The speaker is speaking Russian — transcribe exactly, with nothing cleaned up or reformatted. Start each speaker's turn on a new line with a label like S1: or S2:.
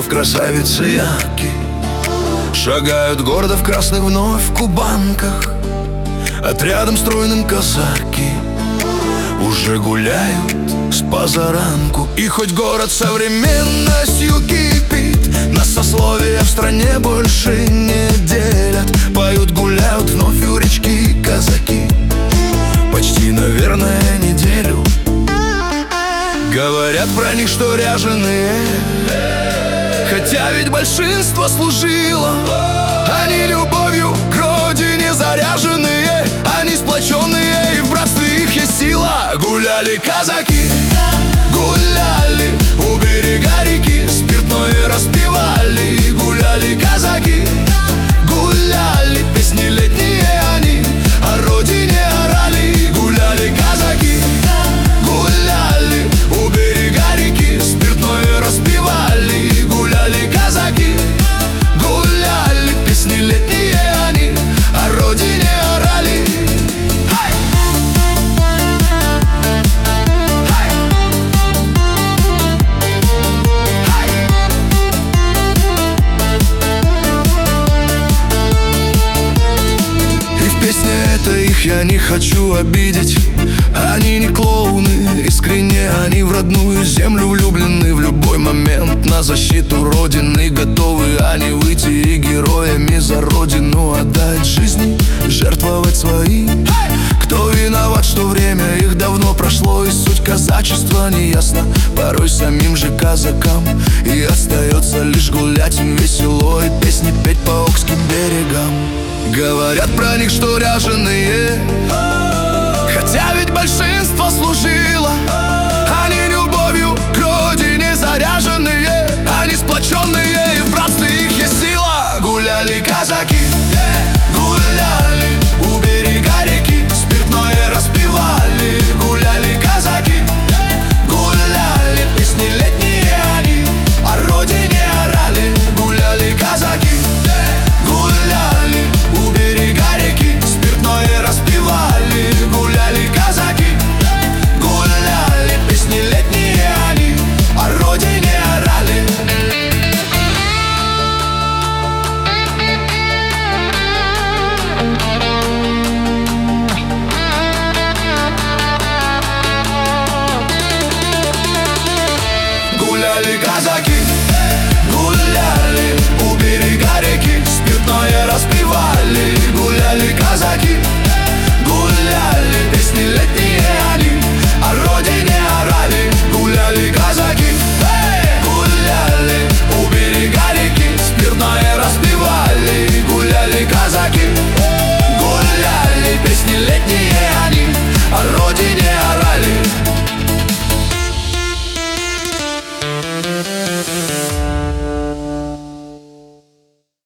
S1: Киев, красавицы яки шагают гордо в красных вновь кубанках. Отрядом стройным казаки уже гуляют с позаранку. И хоть город современностью кипит, нас сословия в стране больше не делят. Поют, гуляют вновь у речки казаки почти, наверное, неделю. Говорят про них, что ряженые, хотя ведь большинство служило. Они любовью к родине заряженные, они сплоченные, и в братстве их есть сила. Гуляли казаки, гуляли у берега реки, спиртное распивали. Гуляли казаки, гуляли, песни летние они о родине орали. Гуляли казаки, гуляли у берега реки, спиртное распивали. Гуляли казаки, гуляли, песни летние они о родине орали. И в песне этой их я не хочу обидеть. Они не клоуны, искренне они в родную землю влюблены. В любой момент на защиту родины готовы они выйти и героями за родину отдать жизни, жертвовать свои. Кто виноват, что время их давно прошло, и суть казачества неясна порой самим же казакам. И остается лишь гулять им весело и песни петь по Окским берегам. Говорят про них, что ряженые, хотя ведь большинство служило. Они любовью к родине заряженные, они сплоченные, и в братстве их есть сила. Гуляли казаки, гуляли у берега реки, спиртное распивали. Гуляли казаки, гуляли, песни летние они о родине орали. Гуляли казаки, гуляли у берега реки, спиртное распивали. Гуляли казаки, гуляли, песни летние они о родине орали. Гуляли казаки, гуляли у берега реки, спиртное распивали. Гуляли казаки, гуляли,